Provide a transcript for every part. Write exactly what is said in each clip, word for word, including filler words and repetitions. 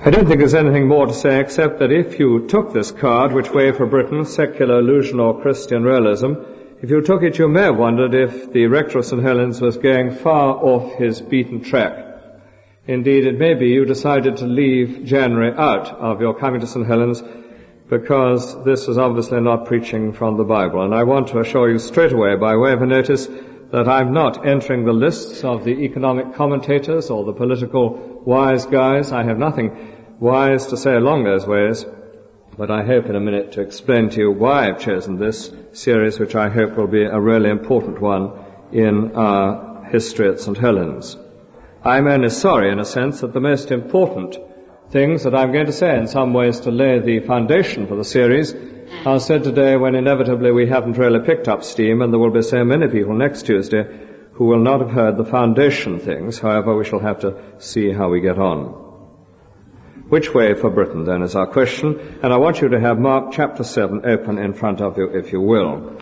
I don't think there's anything more to say except that if you took this card, Which Way for Britain, Secular Illusion or Christian Realism, if you took it, you may have wondered if the rector of Saint Helens was going far off his beaten track. Indeed, it may be you decided to leave January out of your coming to Saint Helens because this is obviously not preaching from the Bible. And I want to assure you straight away, by way of a notice, that I'm not entering the lists of the economic commentators or the political wise guys. I have nothing wise to say along those ways, but I hope in a minute to explain to you why I've chosen this series, which I hope will be a really important one in our history at Saint Helens. I'm only sorry, in a sense, that the most important things that I'm going to say in some ways to lay the foundation for the series are said today when inevitably we haven't really picked up steam, and there will be so many people next Tuesday who will not have heard the foundation things. However, we shall have to see how we get on. Which way for Britain, then, is our question, and I want you to have Mark chapter seven open in front of you, if you will.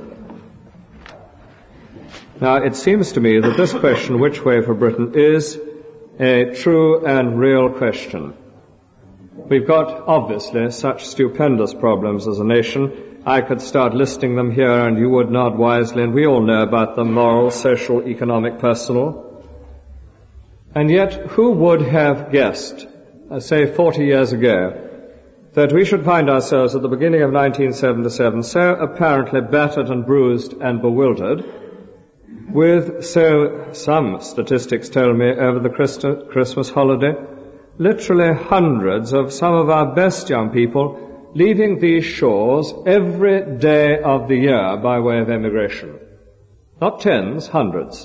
Now, it seems to me that this question, which way for Britain, is a true and real question. We've got, obviously, such stupendous problems as a nation. I could start listing them here and you would nod wisely, and we all know about them: moral, social, economic, personal. And yet, who would have guessed, uh, say forty years ago, that we should find ourselves at the beginning of nineteen seventy-seven so apparently battered and bruised and bewildered, with, so some statistics tell me, over the Christmas holiday, literally hundreds of some of our best young people leaving these shores every day of the year by way of emigration. Not tens, hundreds.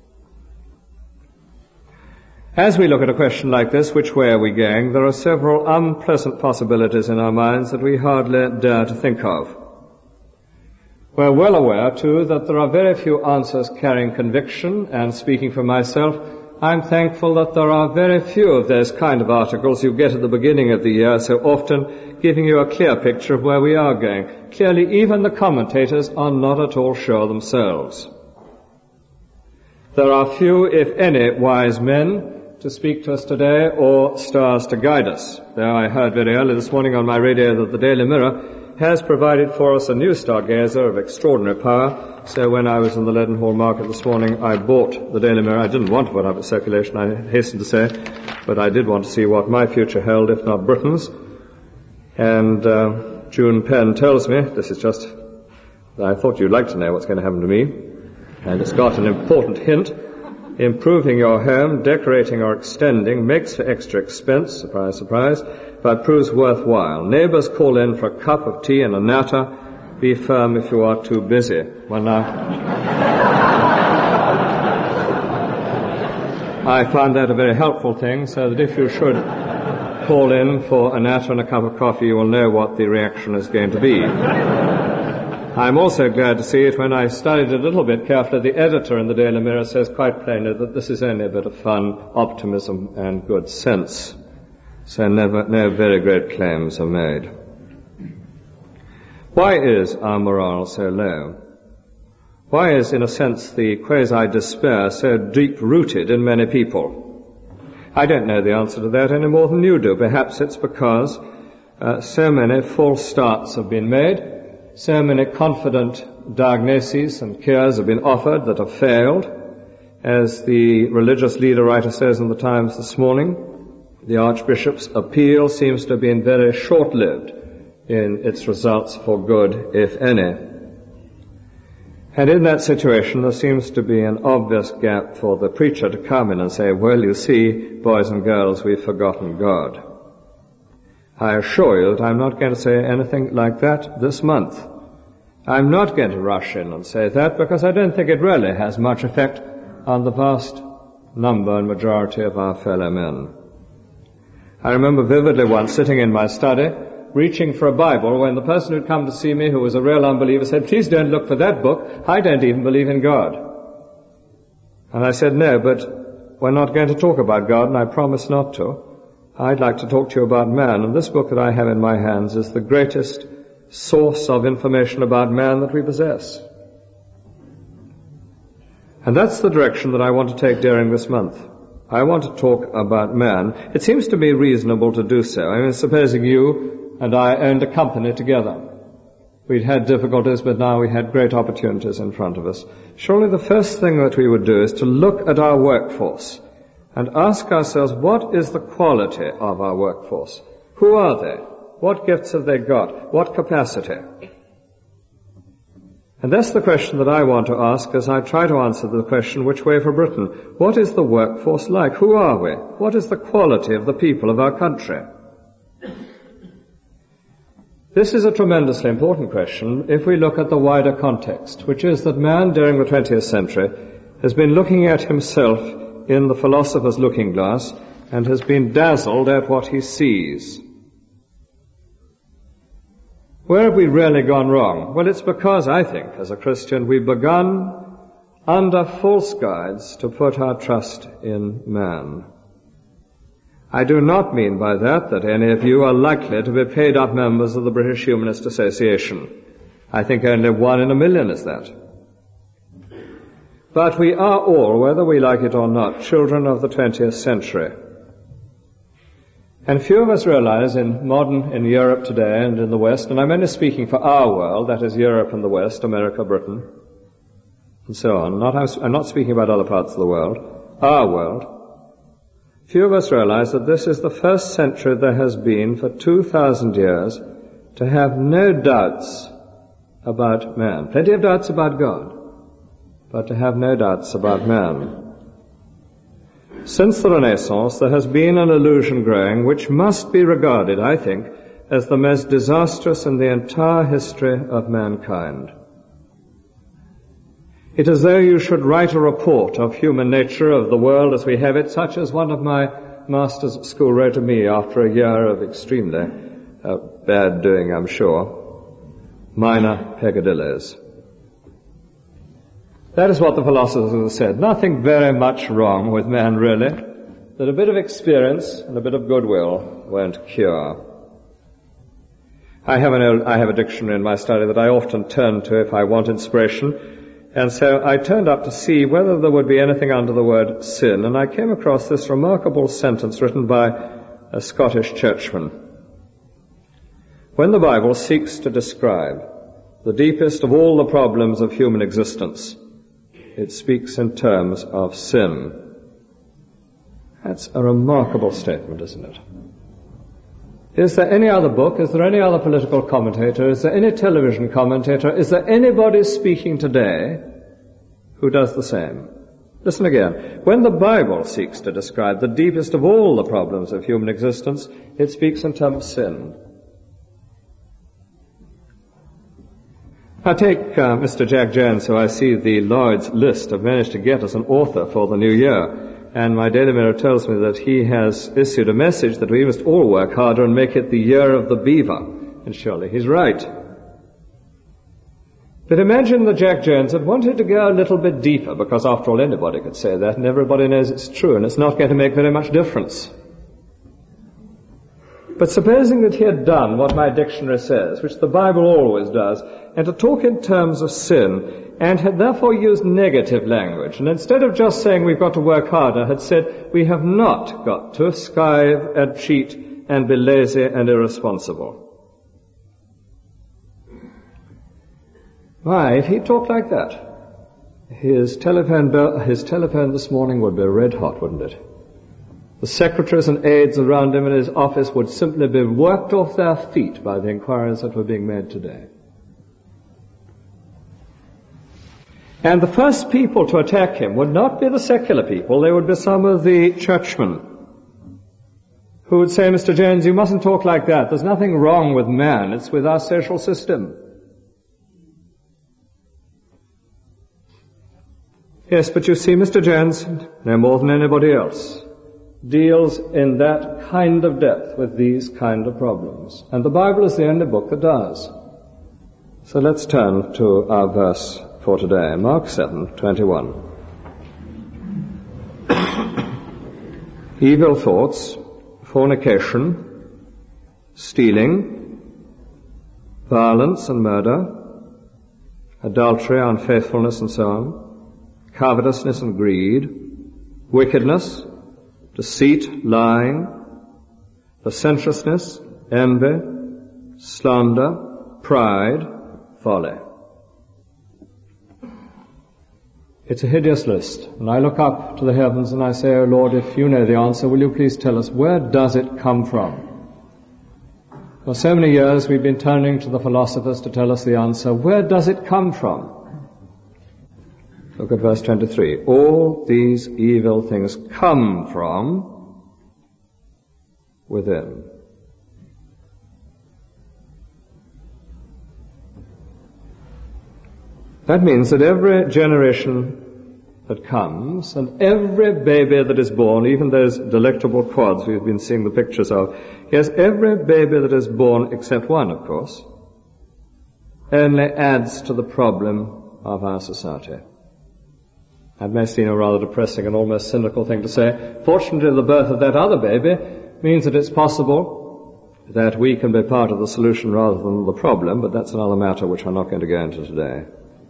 As we look at a question like this, which way are we going, there are several unpleasant possibilities in our minds that we hardly dare to think of. We're well aware, too, that there are very few answers carrying conviction, and speaking for myself, I'm thankful that there are very few of those kind of articles you get at the beginning of the year so often, giving you a clear picture of where we are going. Clearly, even the commentators are not at all sure themselves. There are few, if any, wise men to speak to us today, or stars to guide us. Though I heard very early this morning on my radio that the Daily Mirror has provided for us a new stargazer of extraordinary power. So when I was in the Leadenhall Market this morning, I bought the Daily Mirror. I didn't want to put up a circulation, I hasten to say, but I did want to see what my future held, if not Britain's. And uh, June Penn tells me, this is just, I thought you'd like to know what's going to happen to me, and it's got an important hint. Improving your home, decorating or extending, makes for extra expense, surprise, surprise, but proves worthwhile. Neighbours call in for a cup of tea and a natter. Be firm if you are too busy. Well, now, I find that a very helpful thing, so that if you should call in for a natter and a cup of coffee, you will know what the reaction is going to be. I'm also glad to see it when I studied it a little bit carefully. The editor in the Daily Mirror says quite plainly that this is only a bit of fun, optimism and good sense. So never, no very great claims are made. Why is our morale so low? Why is, in a sense, the quasi-despair so deep-rooted in many people? I don't know the answer to that any more than you do. Perhaps it's because uh, so many false starts have been made. So many confident diagnoses and cures have been offered that have failed. As the religious leader writer says in the Times this morning, the Archbishop's appeal seems to have been very short-lived in its results for good, if any. And in that situation, there seems to be an obvious gap for the preacher to come in and say, well, you see, boys and girls, we've forgotten God. I assure you that I'm not going to say anything like that this month. I'm not going to rush in and say that because I don't think it really has much effect on the vast number and majority of our fellow men. I remember vividly once sitting in my study, reaching for a Bible, when the person who'd come to see me, who was a real unbeliever, said, please don't look for that book. I don't even believe in God. And I said, no, but we're not going to talk about God, and I promise not to. I'd like to talk to you about man, and this book that I have in my hands is the greatest source of information about man that we possess. And that's the direction that I want to take during this month. I want to talk about man. It seems to me reasonable to do so. I mean, supposing you and I owned a company together. We'd had difficulties, but now we had great opportunities in front of us. Surely the first thing that we would do is to look at our workforce and ask ourselves, what is the quality of our workforce? Who are they? What gifts have they got? What capacity? And that's the question that I want to ask as I try to answer the question, which way for Britain? What is the workforce like? Who are we? What is the quality of the people of our country? This is a tremendously important question if we look at the wider context, which is that man during the twentieth century has been looking at himself in the philosopher's looking glass and has been dazzled at what he sees. Where have we really gone wrong? Well, it's because, I think, as a Christian, we've begun under false guides to put our trust in man. I do not mean by that that any of you are likely to be paid-up members of the British Humanist Association. I think only one in a million is that. But we are all, whether we like it or not, children of the twentieth century. And few of us realize in modern, in Europe today and in the West, and I'm only speaking for our world, that is Europe and the West, America, Britain, and so on. Not, I'm not speaking about other parts of the world. Our world. Few of us realize that this is the first century there has been for two thousand years to have no doubts about man. Plenty of doubts about God, but to have no doubts about man. Since the Renaissance, there has been an illusion growing which must be regarded, I think, as the most disastrous in the entire history of mankind. It is as though you should write a report of human nature, of the world as we have it, such as one of my masters at school wrote to me after a year of extremely uh, bad doing, I'm sure, minor peccadilloes. That is what the philosophers have said. Nothing very much wrong with man, really, that a bit of experience and a bit of goodwill won't cure. I have, an old, I have a dictionary in my study that I often turn to if I want inspiration. And so I turned up to see whether there would be anything under the word sin, and I came across this remarkable sentence written by a Scottish churchman. When the Bible seeks to describe the deepest of all the problems of human existence, it speaks in terms of sin. That's a remarkable statement, isn't it? Is there any other book? Is there any other political commentator? Is there any television commentator? Is there anybody speaking today who does the same? Listen again. When the Bible seeks to describe the deepest of all the problems of human existence, it speaks in terms of sin. I take uh, Mister Jack Jones, who I see the Lloyd's list have managed to get as an author for the new year. And my Daily Mirror tells me that he has issued a message that we must all work harder and make it the year of the beaver. And surely he's right. But imagine that Jack Jones had wanted to go a little bit deeper, because after all anybody could say that, and everybody knows it's true, and it's not going to make very much difference. But supposing that he had done what my dictionary says, which the Bible always does, and to talk in terms of sin, and had therefore used negative language, and instead of just saying we've got to work harder, had said we have not got to skive and cheat and be lazy and irresponsible. Why, if he talked like that, his telephone bell, his telephone this morning would be red hot, wouldn't it? The secretaries and aides around him in his office would simply be worked off their feet by the inquiries that were being made today. And the first people to attack him would not be the secular people, they would be some of the churchmen who would say, Mister Jones, you mustn't talk like that. There's nothing wrong with man, it's with our social system. Yes, but you see, Mister Jones, no more than anybody else, deals in that kind of depth with these kind of problems. And the Bible is the only book that does. So let's turn to our verse for today, Mark seven twenty-one. Evil thoughts, fornication, stealing, violence and murder, adultery, unfaithfulness and so on, covetousness and greed, wickedness, deceit, lying, licentiousness, envy, slander, pride, folly. It's a hideous list. And I look up to the heavens and I say, "Oh Lord, if you know the answer, will you please tell us, where does it come from?" For so many years we've been turning to the philosophers to tell us the answer. Where does it come from? Look at verse twenty-three. All these evil things come from within. That means that every generation that comes, and every baby that is born, even those delectable quads we've been seeing the pictures of, yes, every baby that is born, except one, of course, only adds to the problem of our society. That may seem a rather depressing and almost cynical thing to say. Fortunately, the birth of that other baby means that it's possible that we can be part of the solution rather than the problem, but that's another matter which I'm not going to go into today.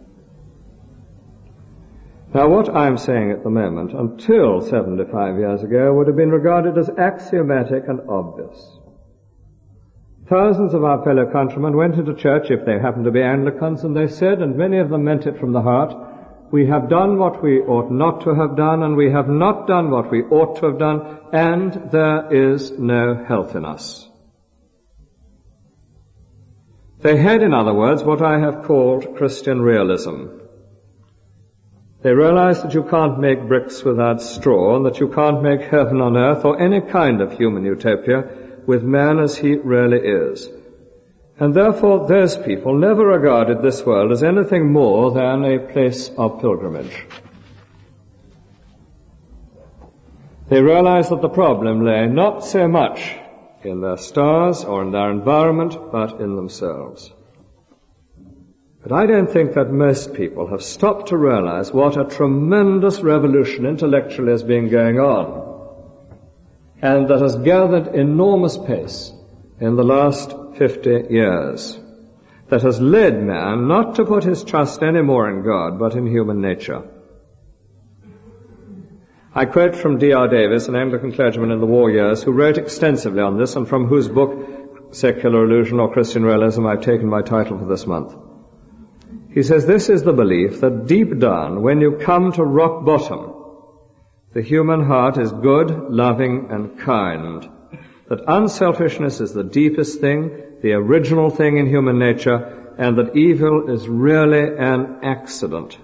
Now, what I'm saying at the moment, until seventy-five years ago, would have been regarded as axiomatic and obvious. Thousands of our fellow countrymen went into church, if they happened to be Anglicans, and they said, and many of them meant it from the heart, "We have done what we ought not to have done, and we have not done what we ought to have done, and there is no health in us." They had, in other words, what I have called Christian realism. They realized that you can't make bricks without straw, and that you can't make heaven on earth or any kind of human utopia with man as he really is. And therefore those people never regarded this world as anything more than a place of pilgrimage. They realized that the problem lay not so much in their stars or in their environment, but in themselves. But I don't think that most people have stopped to realize what a tremendous revolution intellectually has been going on, and that has gathered enormous pace in the last fifty years, that has led man not to put his trust any more in God, but in human nature. I quote from D R Davis, an Anglican clergyman in the war years, who wrote extensively on this, and from whose book, Secular Illusion or Christian Realism, I've taken my title for this month. He says, "This is the belief that deep down, when you come to rock bottom, the human heart is good, loving, and kind, that unselfishness is the deepest thing, the original thing in human nature, and that evil is really an accident.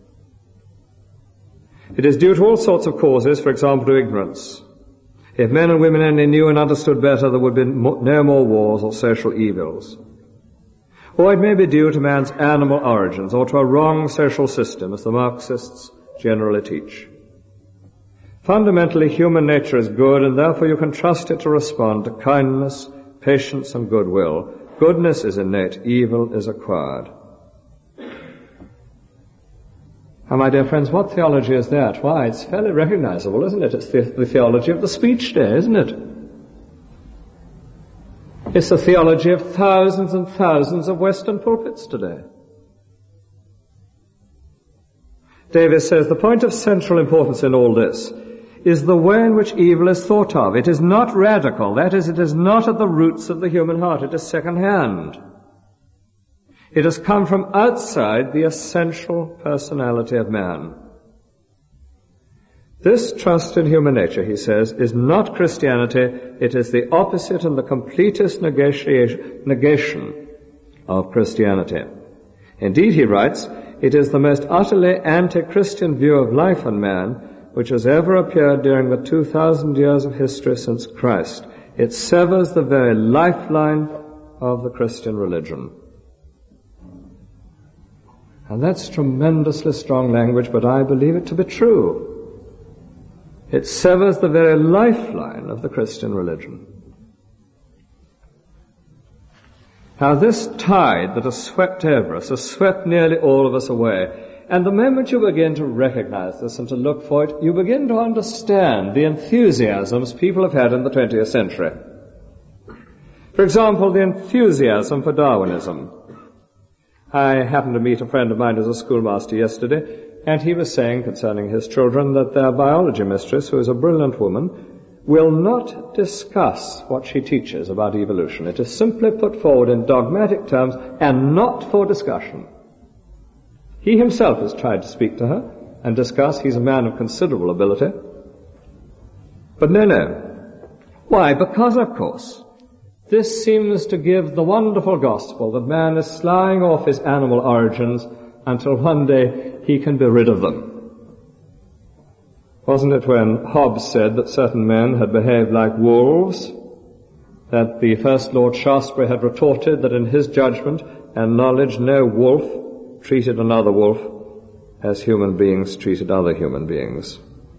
It is due to all sorts of causes, for example, to ignorance. If men and women only knew and understood better, there would be no more wars or social evils. Or it may be due to man's animal origins, or to a wrong social system, as the Marxists generally teach. Fundamentally, human nature is good, and therefore you can trust it to respond to kindness, patience, and goodwill. Goodness is innate, evil is acquired." Now, my dear friends, what theology is that? Why, it's fairly recognizable, isn't it? It's the, the theology of the speech day, isn't it? It's the theology of thousands and thousands of Western pulpits today. Davis says, "The point of central importance in all this is the way in which evil is thought of. It is not radical. That is, it is not at the roots of the human heart. It is second-hand. It has come from outside the essential personality of man. This trust in human nature," he says, "is not Christianity. It is the opposite and the completest negation of Christianity. Indeed," he writes, "it is the most utterly anti-Christian view of life and man which has ever appeared during the two thousand years of history since Christ. It severs the very lifeline of the Christian religion." And that's tremendously strong language, but I believe it to be true. It severs the very lifeline of the Christian religion. Now, this tide that has swept over us has swept nearly all of us away. And the moment you begin to recognize this and to look for it, you begin to understand the enthusiasms people have had in the twentieth century. For example, the enthusiasm for Darwinism. I happened to meet a friend of mine who's a schoolmaster yesterday, and he was saying concerning his children that their biology mistress, who is a brilliant woman, will not discuss what she teaches about evolution. It is simply put forward in dogmatic terms and not for discussion. He himself has tried to speak to her and discuss. He's a man of considerable ability. But no, no. Why? Because, of course, this seems to give the wonderful gospel that man is sloughing off his animal origins until one day he can be rid of them. Wasn't it when Hobbes said that certain men had behaved like wolves, that the first Lord Shaftesbury had retorted that in his judgment and knowledge no wolf treated another wolf as human beings treated other human beings?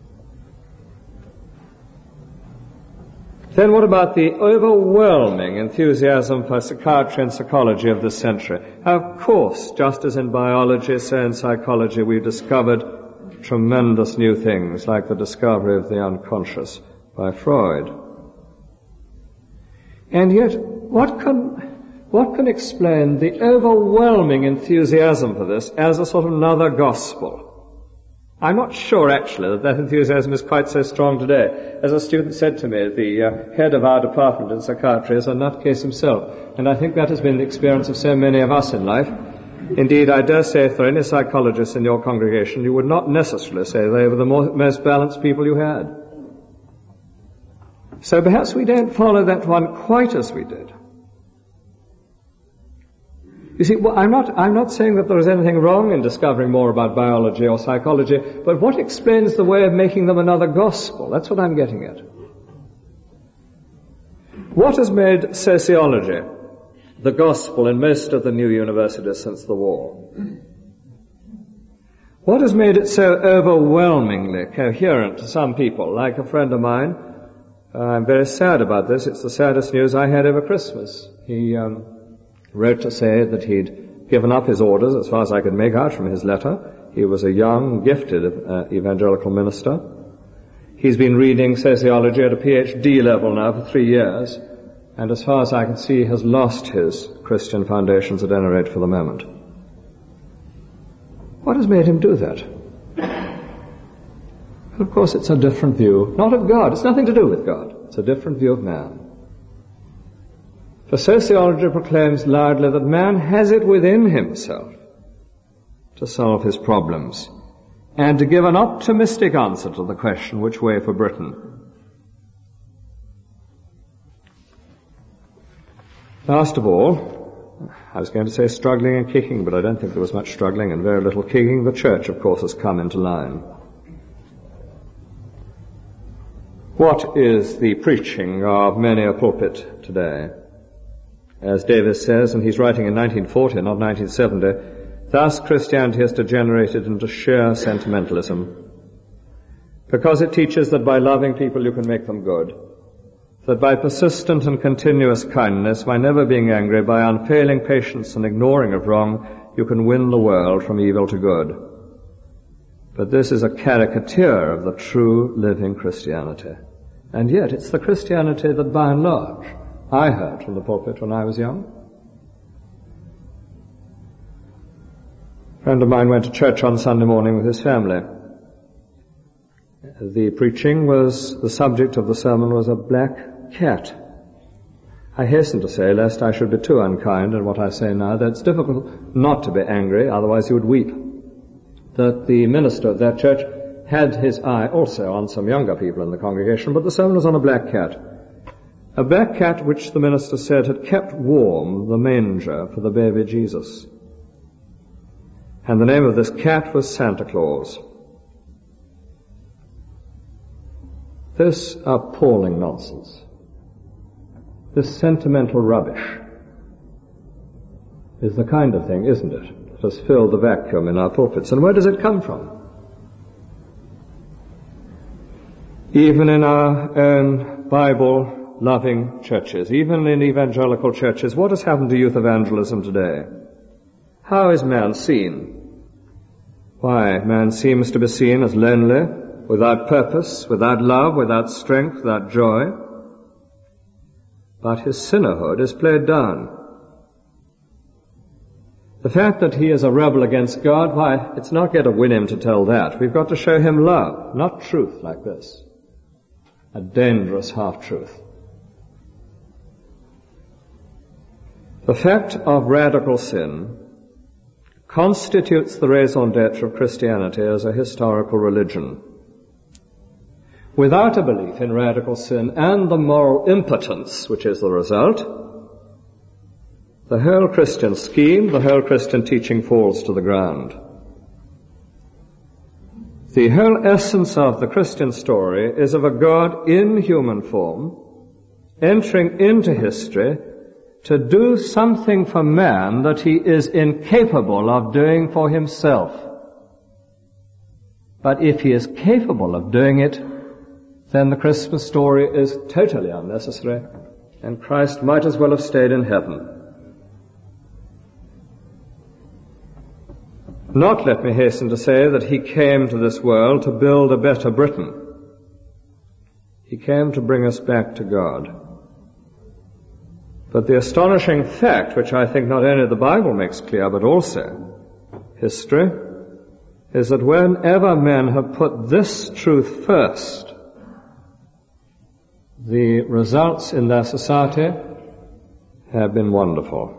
Then what about the overwhelming enthusiasm for psychiatry and psychology of this century? Of course, just as in biology, so in psychology, we've discovered tremendous new things, like the discovery of the unconscious by Freud. And yet, what can, what can explain the overwhelming enthusiasm for this as a sort of another gospel? I'm not sure, actually, that that enthusiasm is quite so strong today. As a student said to me, the uh, head of our department in psychiatry is a nutcase himself, and I think that has been the experience of so many of us in life. Indeed, I dare say if there are any psychologists in your congregation, you would not necessarily say they were the more, most balanced people you had. So perhaps we don't follow that one quite as we did. You see, well, I'm not, I'm not saying that there is anything wrong in discovering more about biology or psychology, but what explains the way of making them another gospel? That's what I'm getting at. What has made sociology the gospel in most of the new universities since the war? What has made it so overwhelmingly coherent to some people, like a friend of mine? Uh, I'm very sad about this. It's the saddest news I had over Christmas. He um, wrote to say that he'd given up his orders, as far as I could make out from his letter. He was a young, gifted uh, evangelical minister. He's been reading sociology at a P H D level now for three years, and as far as I can see, has lost his Christian foundations, at any rate for the moment. What has made him do that? Well, of course, it's a different view, not of God. It's nothing to do with God. It's a different view of man. For sociology proclaims loudly that man has it within himself to solve his problems and to give an optimistic answer to the question, which way for Britain? Last of all, I was going to say struggling and kicking, but I don't think there was much struggling and very little kicking. The church, of course, has come into line. What is the preaching of many a pulpit today? As Davis says, and he's writing in nineteen forty, not nineteen seventy, thus Christianity has degenerated into sheer sentimentalism, because it teaches that by loving people you can make them good, that by persistent and continuous kindness, by never being angry, by unfailing patience and ignoring of wrong, you can win the world from evil to good. But this is a caricature of the true living Christianity. And yet it's the Christianity that by and large I heard from the pulpit when I was young. A friend of mine went to church on Sunday morning with his family. The preaching was, the subject of the sermon was a black cat. I hasten to say, lest I should be too unkind in what I say now, that it's difficult not to be angry, otherwise you would weep, that the minister of that church had his eye also on some younger people in the congregation, but the sermon was on a black cat. A black cat which the minister said had kept warm the manger for the baby Jesus. And the name of this cat was Santa Claus. This appalling nonsense, this sentimental rubbish, is the kind of thing, isn't it, that has filled the vacuum in our pulpits. And where does it come from? Even in our own Bible-loving churches, even in evangelical churches, what has happened to youth evangelism today? How is man seen? Why, man seems to be seen as lonely, without purpose, without love, without strength, without joy. But his sinnerhood is played down. The fact that he is a rebel against God, why, it's not going to win him to tell that. We've got to show him love, not truth like this. A dangerous half-truth. The fact of radical sin constitutes the raison d'etre of Christianity as a historical religion. Without a belief in radical sin and the moral impotence which is the result, the whole Christian scheme, the whole Christian teaching falls to the ground. The whole essence of the Christian story is of a God in human form, entering into history to do something for man that he is incapable of doing for himself. But if he is capable of doing it, then the Christmas story is totally unnecessary, and Christ might as well have stayed in heaven. Not, let me hasten to say, that he came to this world to build a better Britain. He came to bring us back to God. But the astonishing fact, which I think not only the Bible makes clear, but also history, is that whenever men have put this truth first, the results in their society have been wonderful.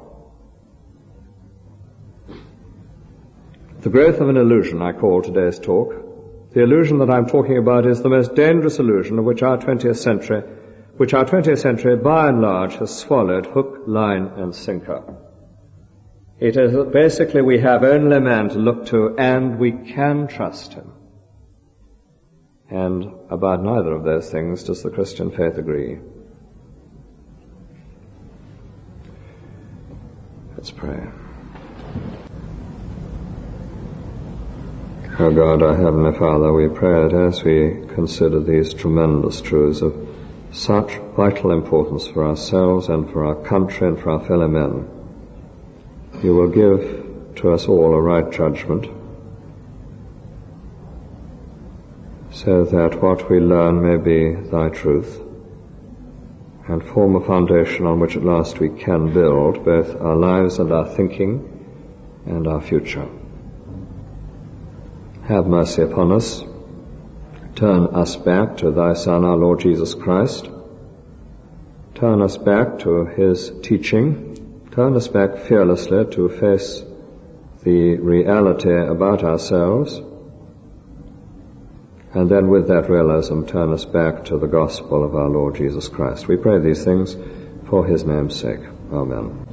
The growth of an illusion, I call today's talk. The illusion that I'm talking about is the most dangerous illusion of which our twentieth century, which our twentieth century by and large has swallowed hook, line and sinker. It is that basically we have only man to look to and we can trust him. And about neither of those things does the Christian faith agree. Let's pray. O God, our Heavenly Father, we pray that as we consider these tremendous truths of such vital importance for ourselves and for our country and for our fellow men, you will give to us all a right judgment, so that what we learn may be thy truth and form a foundation on which at last we can build both our lives and our thinking and our future. Have mercy upon us. Turn us back to thy Son, our Lord Jesus Christ. Turn us back to his teaching. Turn us back fearlessly to face the reality about ourselves. And then with that realism, turn us back to the gospel of our Lord Jesus Christ. We pray these things for his name's sake. Amen.